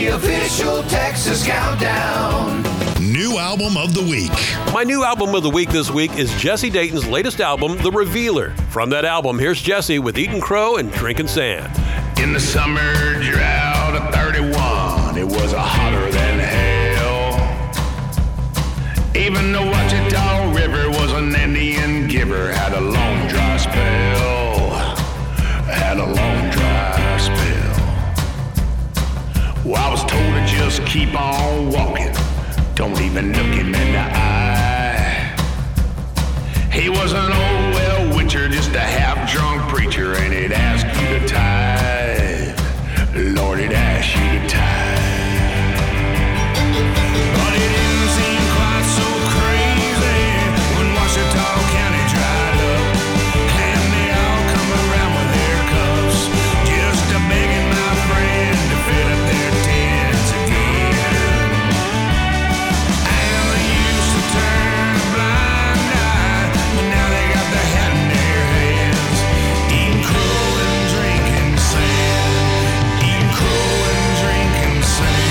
the official Texas Countdown. New album of the week. My new album of the week this week is Jesse Dayton's latest album, The Revealer. From that album, here's Jesse with Eating Crow and Drinking Sand. In the summer drought of 31, it was hotter than hell. Even the Ouachita River was an Indian giver, had a long dry spell, had a long dry spell. Well, I was told to just keep on walking, don't even look him in the eye. He was an old well witcher, just a half-drunk preacher, and he'd ask you to tithe. Lord, he'd ask you to tithe. But it didn't seem quite so crazy when Ouachita County dried up, and they all come around with their cups, just a begging my friend to fill up their tents again. And they used to turn a blind eye, but now they got the hat in their hands, eating crow and drinking sand, eating crow and drinking sand.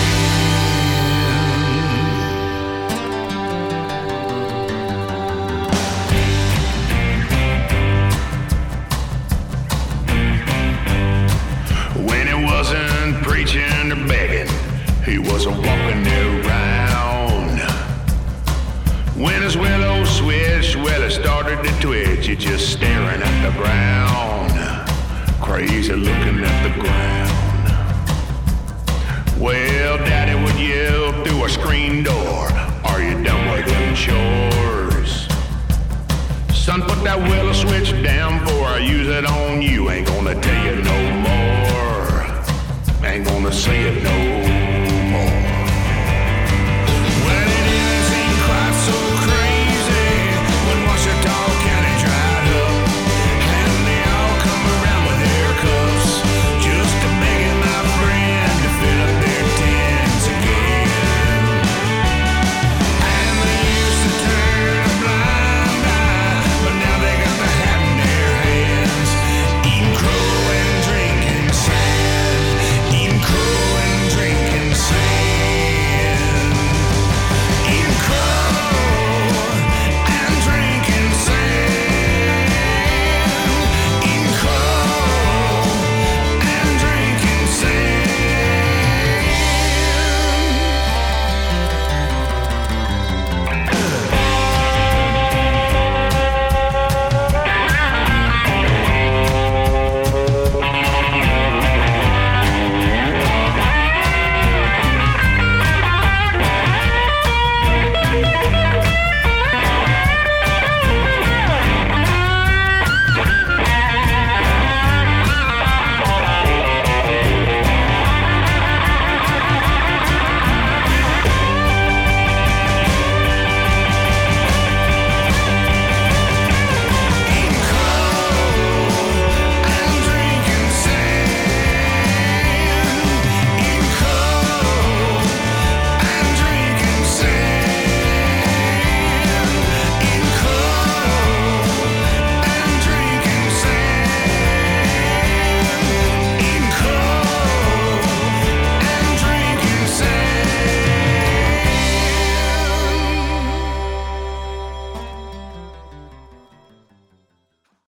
When he wasn't preaching or begging, he wasn't walking around. When his willow switched, well, it started to twitch. You're just staring at the ground, crazy looking at the ground. Well, Daddy would yell through a screen door, are you done with them chores? Son, put that willow switch down before I use it on you. Ain't gonna tell you no more, ain't gonna say it no